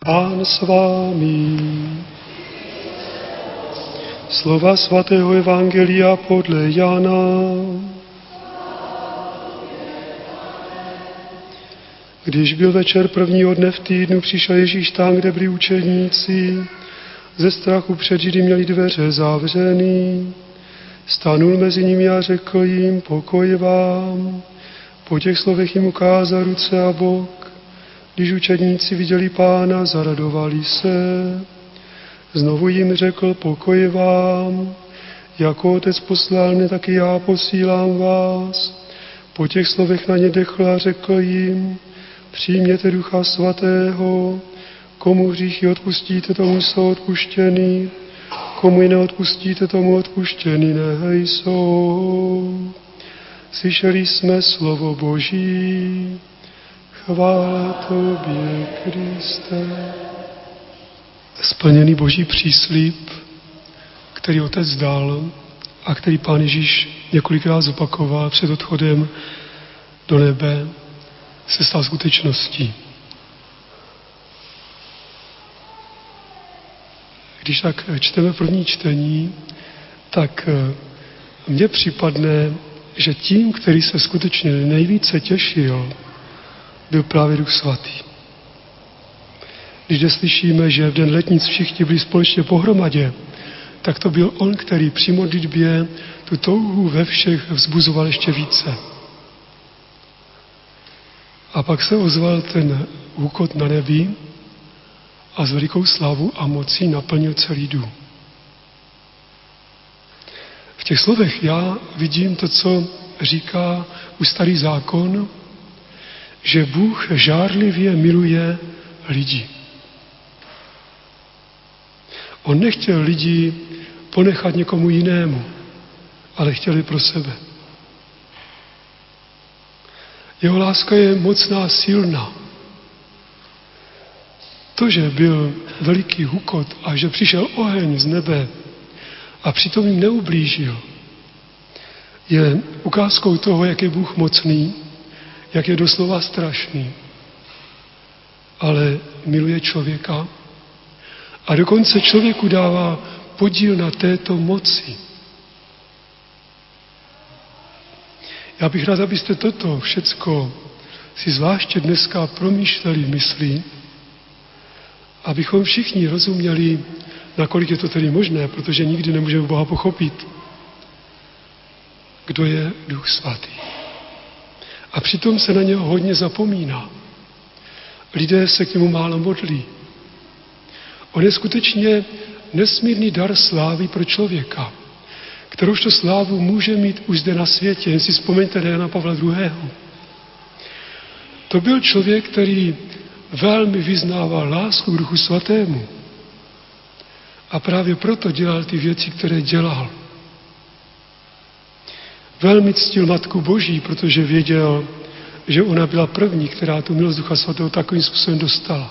Pán s vámi. Slova svatého evangelia podle Jana. Když byl večer prvního dne v týdnu, přišel Ježíš tam, kde byli učedníci. Ze strachu před Židy měli dveře zavřený. Stanul mezi nimi a řekl jim: pokoj vám. Po těch slovech jim ukázal ruce a bok. Když učedníci viděli Pána, zaradovali se. Znovu jim řekl: pokoj vám. Jako Otec poslal mne, taky já posílám vás. Po těch slovech na ně dechl a řekl jim: přijměte Ducha Svatého. Komu hříchy odpustíte, tomu jsou odpuštěny. Komu ji neodpustíte, tomu odpuštěny nejsou. Slyšeli jsme slovo Boží. Chvála tobě, Kriste. Splněný Boží příslib, který Otec dal a který Pán Ježíš několikrát zopakoval před odchodem do nebe, se stal skutečností. Když tak čteme první čtení, tak mně připadne, že tím, který se skutečně nejvíce těšil, byl právě Duch Svatý. Když slyšíme, že v den letnic všichni byli společně pohromadě, tak to byl on, který při modlitbě tu touhu ve všech vzbuzoval ještě více. A pak se ozval ten úkot na nebi a s velikou slávou a mocí naplnil celý dům. V těch slovech já vidím to, co říká už Starý zákon, že Bůh žárlivě miluje lidi. On nechtěl lidi ponechat někomu jinému, ale chtěl je pro sebe. Jeho láska je mocná, silná. To, že byl veliký hukot a že přišel oheň z nebe a přitom jim neublížil, je ukázkou toho, jak je Bůh mocný, jak je doslova strašný, ale miluje člověka a dokonce člověku dává podíl na této moci. Já bych rád, abyste toto všecko si zvláště dneska promýšleli v mysli, abychom všichni rozuměli, nakolik je to tedy možné, protože nikdy nemůžeme Boha pochopit, kdo je Duch Svatý. A přitom se na něho hodně zapomíná. Lidé se k němu málo modlí. On je skutečně nesmírný dar slávy pro člověka, kterouž to slávu může mít už zde na světě. Jen si vzpomeňte na Jana Pavla II. To byl člověk, který velmi vyznával lásku k Duchu Svatému. A právě proto dělal ty věci, které dělal. Velmi ctil Matku Boží, protože věděl, že ona byla první, která tu milost Ducha Svatého takovým způsobem dostala.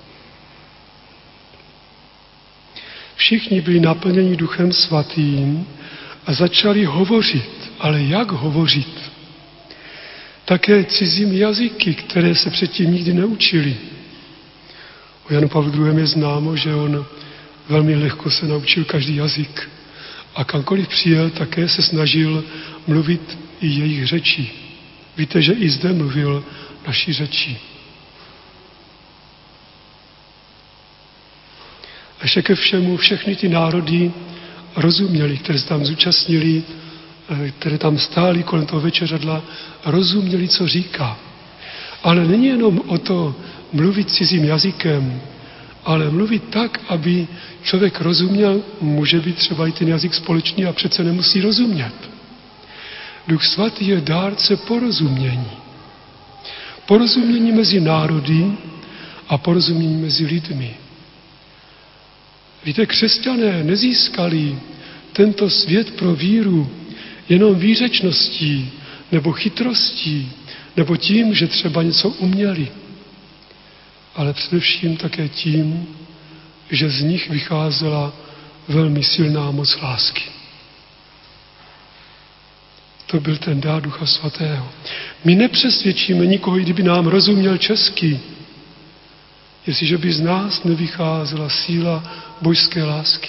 Všichni byli naplněni Duchem Svatým a začali hovořit. Ale jak hovořit? Také cizím jazyky, které se předtím nikdy neučili. O Janu Pavlu II. Je známo, že on velmi lehko se naučil každý jazyk. A kamkoliv přijel, také se snažil mluvit i jejich řečí. Víte, že i zde mluvil naší řečí. A ještě ke všemu, všechny ty národy rozuměli, které se tam zúčastnili, které tam stáli kolem toho večeřadla, rozuměli, co říká. Ale není jenom o to mluvit cizím jazykem, ale mluvit tak, aby člověk rozuměl, může být třeba i ten jazyk společný a přece nemusí rozumět. Duch Svatý je dárce porozumění. Porozumění mezi národy a porozumění mezi lidmi. Víte, křesťané nezískali tento svět pro víru jenom výřečností nebo chytrostí, nebo tím, že třeba něco uměli, ale především také tím, že z nich vycházela velmi silná moc lásky. To byl ten dár Ducha Svatého. My nepřesvědčíme nikoho, i kdyby nám rozuměl česky, jestliže by z nás nevycházela síla božské lásky.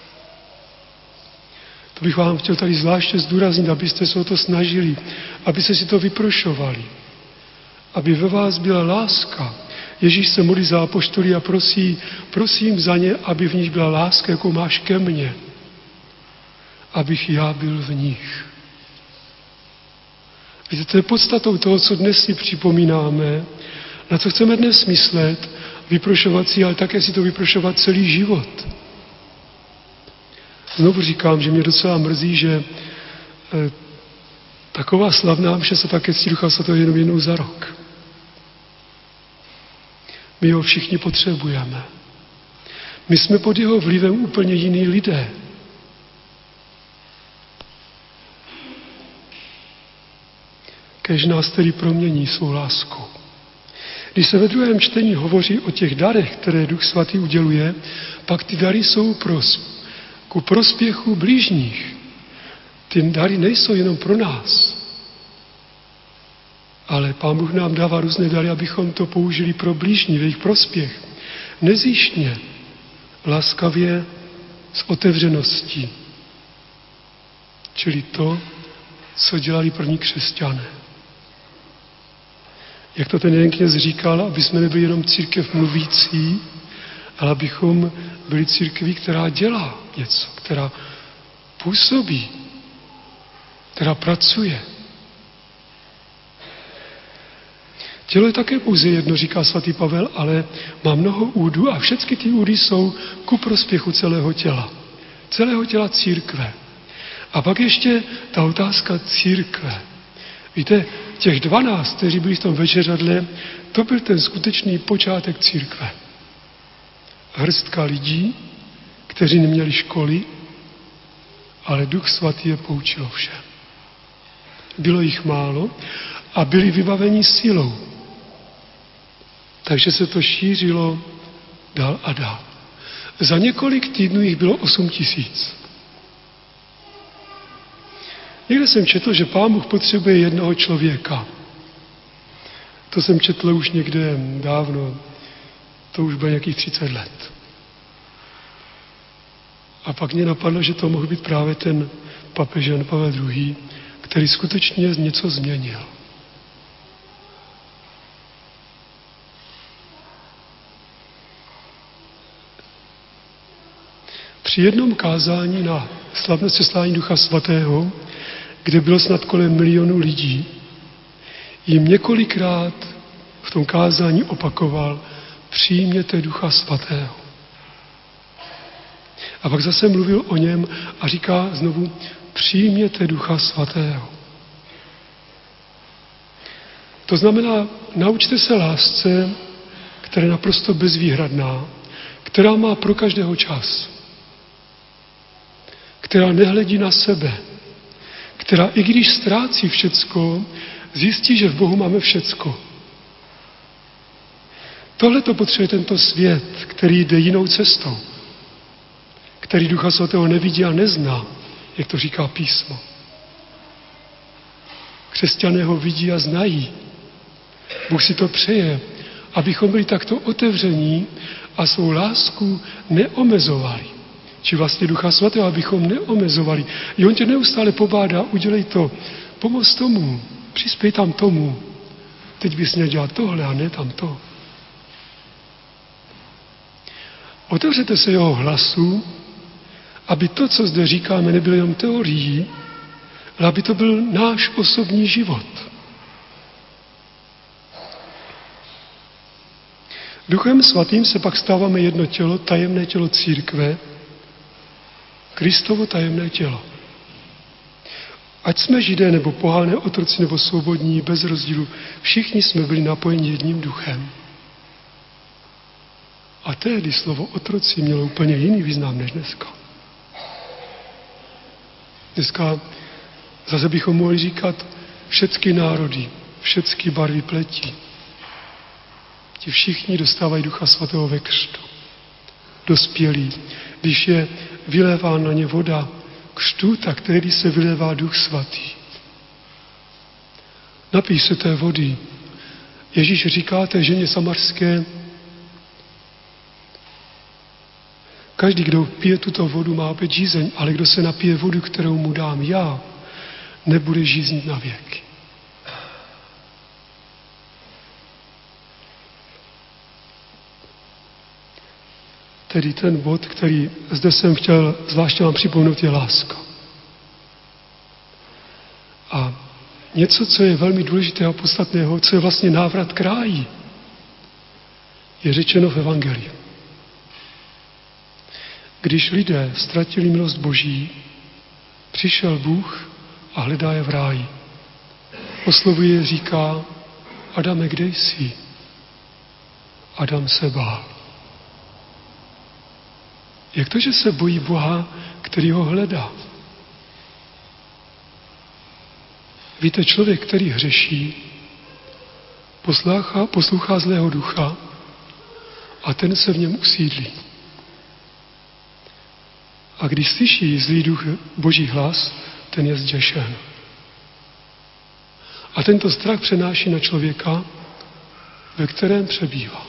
To bych vám chtěl tady zvláště zdůraznit, abyste se o to snažili, abyste si to vyprošovali. Aby ve vás byla láska. Ježíš se modlí za apoštoly a prosím za ně, aby v nich byla láska, jakou máš ke mně. Abych já byl v nich. Víte, to je podstatou toho, co dnes si připomínáme, na co chceme dnes myslet, vyprošovat si, ale také si to vyprošovat celý život. Znovu říkám, že mě docela mrzí, že taková slavná mše se také ctí Ducha Svatého jenom jednou za rok. My ho všichni potřebujeme. My jsme pod jeho vlivem úplně jiní lidé. Kéž nás tedy promění svou láskou. Když se ve druhém čtení hovoří o těch darech, které Duch Svatý uděluje, pak ty dary jsou ku prospěchu blížních. Ty dary nejsou jenom pro nás, ale Pán Bůh nám dává různé dary, abychom to použili pro blížní, v jejich prospěch. Nezištně, laskavě, s otevřeností. Čili to, co dělali první křesťané. Jak to ten jeden kněz říkal, aby jsme nebyli jenom církev mluvící, ale abychom byli církví, která dělá něco, která působí, která pracuje. Tělo je také pouze jedno, říká svatý Pavel, ale má mnoho údů a všechny ty údy jsou ku prospěchu celého těla. Celého těla církve. A pak ještě ta otázka církve. Víte, těch 12, kteří byli v tom večeřadle, to byl ten skutečný počátek církve. Hrstka lidí, kteří neměli školy, ale Duch Svatý je poučil všem. Bylo jich málo a byli vybaveni silou. Takže se to šířilo dál a dál. Za několik týdnů jich bylo 8 000. Někde jsem četl, že Pán Bůh potřebuje jednoho člověka. To jsem četl už někde dávno, to už bylo nějakých 30 let. A pak mě napadlo, že to mohl být právě ten papež Jan Pavel II., který skutečně něco změnil. Při jednom kázání na slavné seslání Ducha Svatého, kde bylo snad kolem 1 milionu lidí, jim několikrát v tom kázání opakoval: přijměte Ducha Svatého. A pak zase mluvil o něm a říká znovu: přijměte Ducha Svatého. To znamená, naučte se lásce, která je naprosto bezvýhradná, která má pro každého čas, která nehledí na sebe, která i když ztrácí všecko, zjistí, že v Bohu máme všecko. Tohle to potřebuje tento svět, který jde jinou cestou, který Ducha Svatého nevidí a nezná, jak to říká písmo. Křesťané ho vidí a znají. Bůh si to přeje, abychom byli takto otevření a svou lásku neomezovali. Či vlastně Ducha Svatého, abychom neomezovali. I on tě neustále pobádá: udělej to, pomoz tomu, přispěj tam tomu. Teď bys měl dělat tohle a ne tam to. Otevřete se jeho hlasu, aby to, co zde říkáme, nebylo jenom teorií, ale aby to byl náš osobní život. Duchem Svatým se pak stáváme jedno tělo, tajemné tělo církve, Kristovo tajemné tělo. Ať jsme Židé nebo pohané, otroci nebo svobodní, bez rozdílu, všichni jsme byli napojeni jedním duchem. A tehdy slovo otroci mělo úplně jiný význam než dneska. Dneska zase bychom mohli říkat všechny národy, všechny barvy pletí. Ti všichni dostávají Ducha Svatého ve křtu. Dospělí. Když je vylévá na ně voda křtu, tak tehdy se vylévá Duch Svatý. Napij se té vody. Ježíš říká té ženě samarské: Každý, kdo pije tuto vodu, má opět žízeň, ale kdo se napije vodu, kterou mu dám já, nebude žíznit na věky. Tedy ten bod, který zde jsem chtěl zvláště vám připomenout, je láska. A něco, co je velmi důležitého a podstatného, co je vlastně návrat k ráji, je řečeno v Evangeliu. Když lidé ztratili milost Boží, přišel Bůh a hledá je v ráji. Oslovuje je, říká: Adame, kde jsi? Adam se bál. Jak to, že se bojí Boha, který ho hledá? Víte, člověk, který hřeší, poslouchá zlého ducha a ten se v něm usídlí. A když slyší zlý duch Boží hlas, ten je zděšen. A tento strach přenáší na člověka, ve kterém přebývá.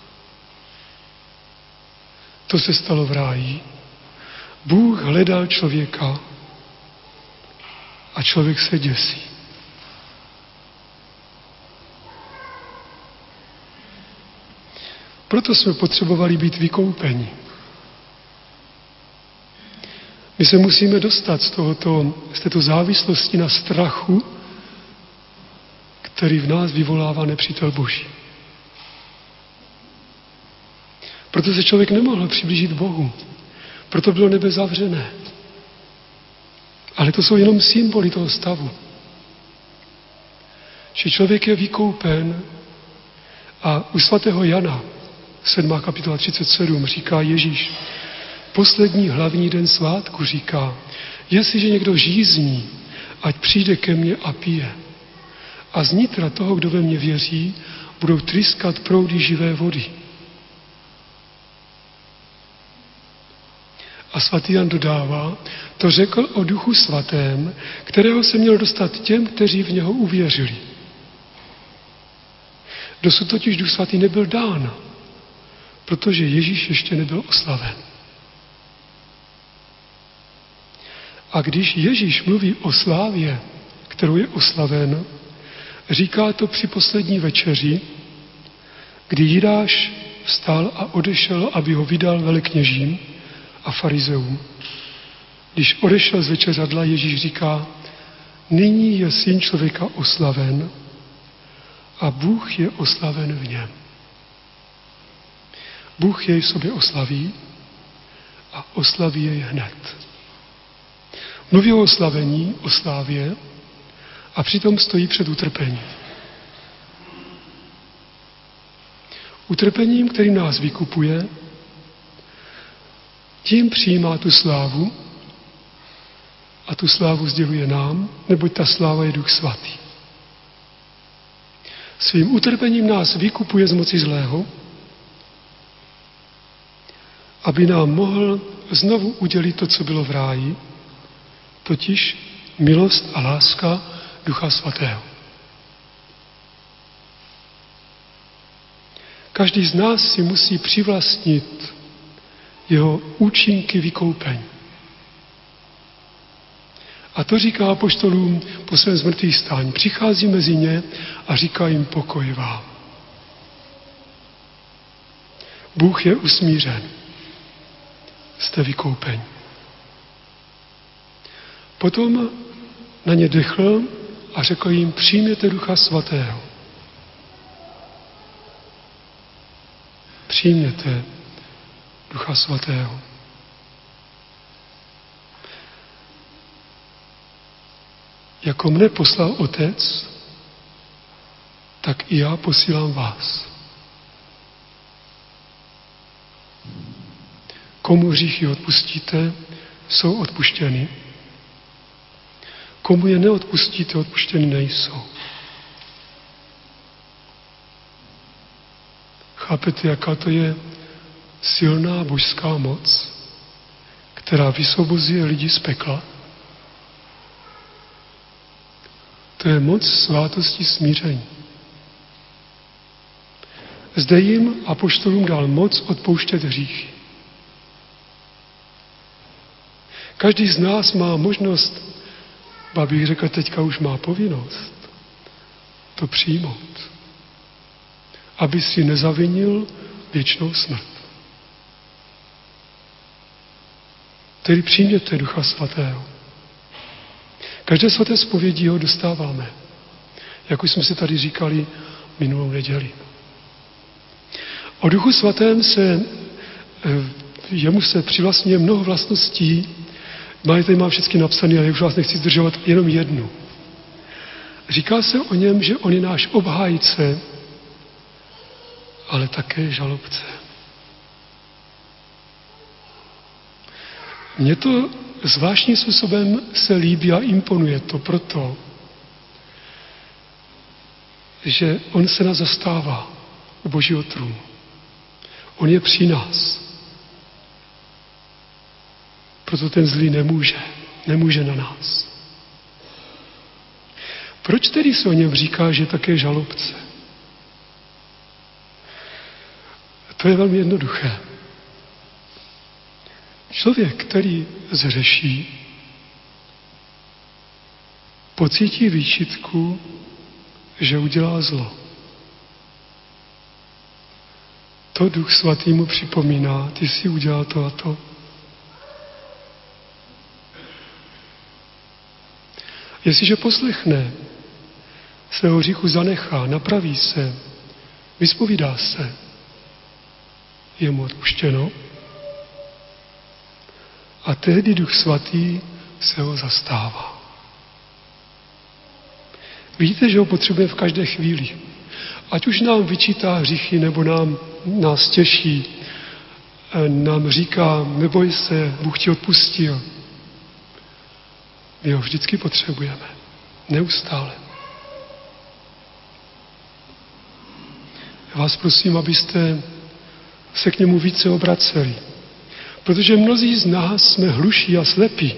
To se stalo v ráji. Bůh hledal člověka a člověk se děsí. Proto jsme potřebovali být vykoupeni. My se musíme dostat z této závislosti na strachu, který v nás vyvolává nepřítel Boží. Proto se člověk nemohl přiblížit Bohu. Proto bylo nebe zavřené. Ale to jsou jenom symboly toho stavu. Že člověk je vykoupen a u svatého Jana, 7. kapitola 37, říká Ježíš, poslední hlavní den svátku říká: jestliže někdo žízní, ať přijde ke mně a pije. A z nitra toho, kdo ve mně věří, budou tryskat proudy živé vody. A svatý Jan dodává, to řekl o Duchu Svatém, kterého se měl dostat těm, kteří v něho uvěřili. Dosud totiž Duch Svatý nebyl dán, protože Ježíš ještě nebyl oslaven. A když Ježíš mluví o slávě, kterou je oslaven, říká to při poslední večeři, kdy Jidáš vstal a odešel, aby ho vydal velekněžím a farizeům. Když odešel z večeřadla, Ježíš říká: nyní je Syn člověka oslaven a Bůh je oslaven v něm. Bůh jej v sobě oslaví a oslaví jej hned. Mluví o oslavení, o slávě a přitom stojí před utrpením. Utrpením, který nás vykupuje, tím přijímá tu slávu a tu slávu sděluje nám, neboť ta sláva je Duch Svatý. Svým utrpením nás vykupuje z moci zlého, aby nám mohl znovu udělit to, co bylo v ráji, totiž milost a láska Ducha Svatého. Každý z nás si musí přivlastnit jeho účinky vykoupení. A to říká apoštolům po svém zmrtvých stání. Přichází mezi ně a říká jim: pokoj vám. Bůh je usmířen. Jste vykoupeni. Potom na ně dechl a řekl jim: přijměte Ducha Svatého. Přijměte Ducha Svatého. Jako mne poslal Otec, tak i já posílám vás. Komu hříchy odpustíte, jsou odpuštěny. Komu je neodpustíte, odpuštěny nejsou. Chápete, jaká to je silná božská moc, která vysvobozuje lidi z pekla? To je moc svátosti smíření. Zde jim apoštolům dal moc odpouštět hříchy. Každý z nás má možnost, bych řekl, teďka už má povinnost to přijmout, aby si nezavinil věčnou smrt. Tedy přijměte Ducha Svatého. Každé svaté zpovědí ho dostáváme, jak už jsme si tady říkali minulou neděli. O Duchu Svatém jemu se přivlastňuje mnoho vlastností. Tady mám všechny napsané, ale už vás nechci zdržovat, jenom jednu. Říká se o něm, že on je náš obhájce, ale také žalobce. Mně to zvláštním způsobem se líbí a imponuje to proto, že on se nás zastává u Božího trůnu. On je při nás. Proto ten zlý nemůže na nás. Proč tedy se o něm říká, že je také žalobce? To je velmi jednoduché. Člověk, který zhřeší, pocítí výčitku, že udělá zlo. To Duch Svatý mu připomíná, ty jsi udělal to a to. Jestliže poslechne, svého hříchu zanechá, napraví se, vyspovídá se, je mu odpuštěno. A tehdy Duch Svatý se ho zastává. Vidíte, že ho potřebujeme v každé chvíli. Ať už nám vyčítá hříchy, nebo nás těší, nám říká, neboj se, Bůh ti odpustil. My ho vždycky potřebujeme. Neustále. Já vás prosím, abyste se k němu více obraceli. Protože mnozí z nás jsme hluší a slepí.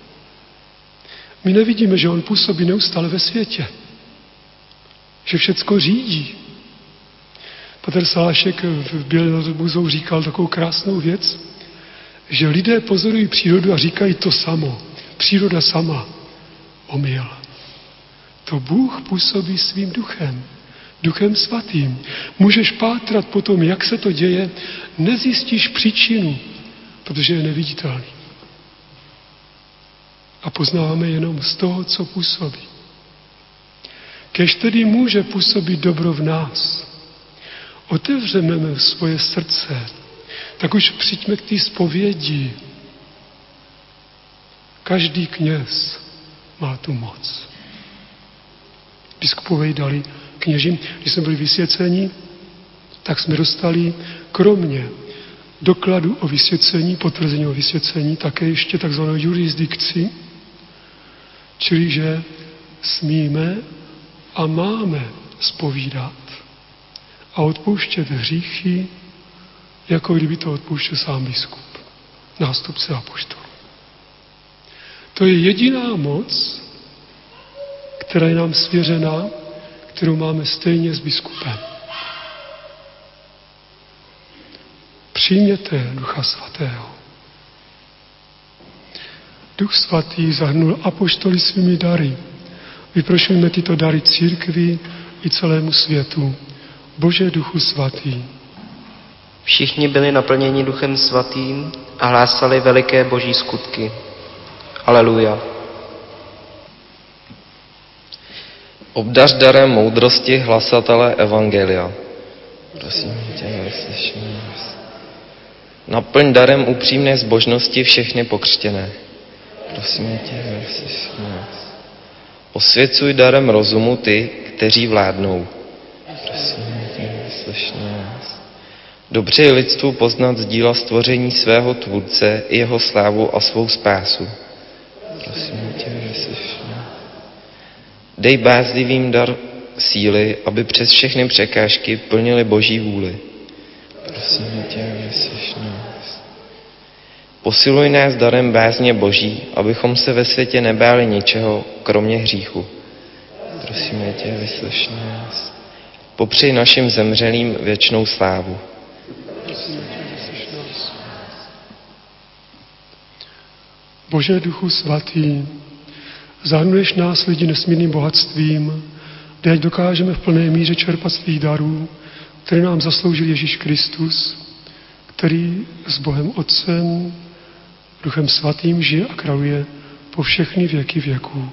My nevidíme, že on působí neustále ve světě. Že všecko řídí. Pater Salášek v Bělorusku říkal takovou krásnou věc, že lidé pozorují přírodu a říkají to samo. Příroda sama. Omyl. To Bůh působí svým duchem. Duchem Svatým. Můžeš pátrat po tom, jak se to děje, nezjistíš příčinu, protože je neviditelný. A poznáváme jenom z toho, co působí. Kéž tedy může působit dobro v nás. Otevřeme svoje srdce, tak už přijďme k té zpovědi. Každý kněz má tu moc. Biskupové ji dali kněžím. Když jsme byli vysvěceni, tak jsme dostali kromě dokladu o vysvěcení, potvrzení o vysvěcení, také ještě takzvanou jurisdikci, čili že smíme a máme zpovídat a odpouštět hříchy, jako kdyby to odpouštěl sám biskup, nástupce apoštolů. To je jediná moc, která je nám svěřena, kterou máme stejně s biskupem. Přijměte Ducha Svatého. Duch Svatý zahrnul apoštoly svými dary. Vyprošujme tyto dary církvi i celému světu. Bože Duchu Svatý. Všichni byli naplněni Duchem Svatým a hlásali veliké boží skutky. Aleluja. Obdař darem moudrosti hlasatele evangelia. Prosím tě, slyším. Naplň darem upřímné zbožnosti všechny pokřtěné. Prosím tě, slyším. Osvěcuj darem rozumu ty, kteří vládnou. Prosím tě, slyším. Dobře je lidstvu poznat z díla stvoření svého tvůrce, jeho slávu a svou spásu. Prosím tě, slyším. Dej bázlivým dar síly, aby přes všechny překážky plnili Boží vůli. Prosím tě, vyslyš nás. Posiluj nás darem bázně Boží, abychom se ve světě nebáli ničeho, kromě hříchu. Prosím tě, vyslyš nás. Popřij našim zemřelým věčnou slávu. Bože Duchu Svatý, zahrnuješ nás lidi nesmírným bohatstvím, kde ať dokážeme v plné míře čerpat z tvých darů, které nám zasloužil Ježíš Kristus, který s Bohem Otcem, Duchem Svatým žije a králuje po všechny věky věků.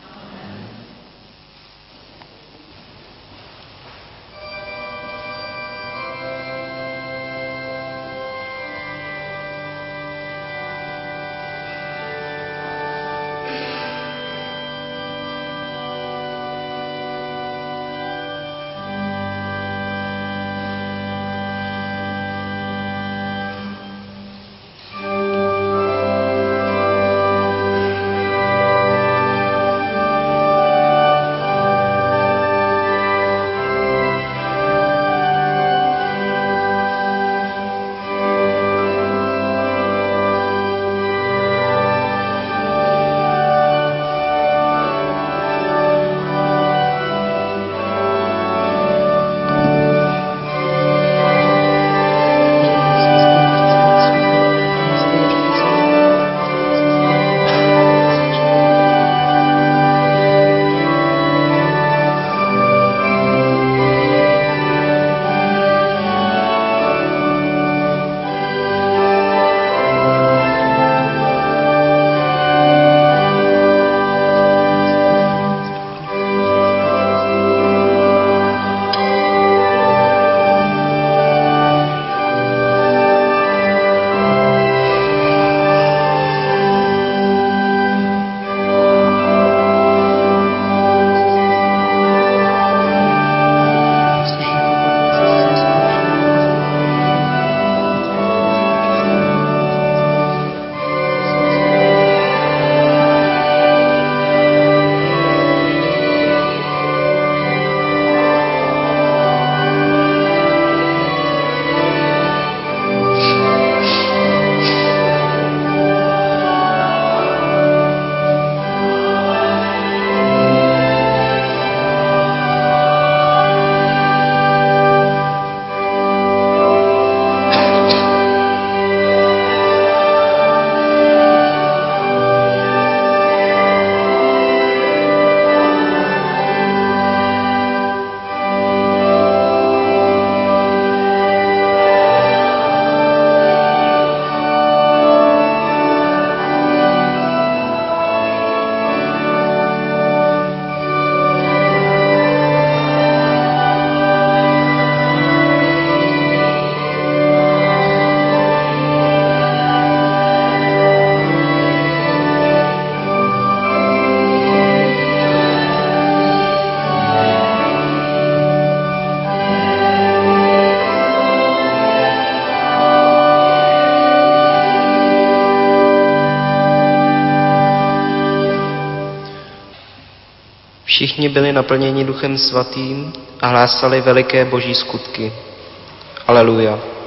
Všichni byli naplněni Duchem Svatým a hlásali veliké boží skutky. Aleluja.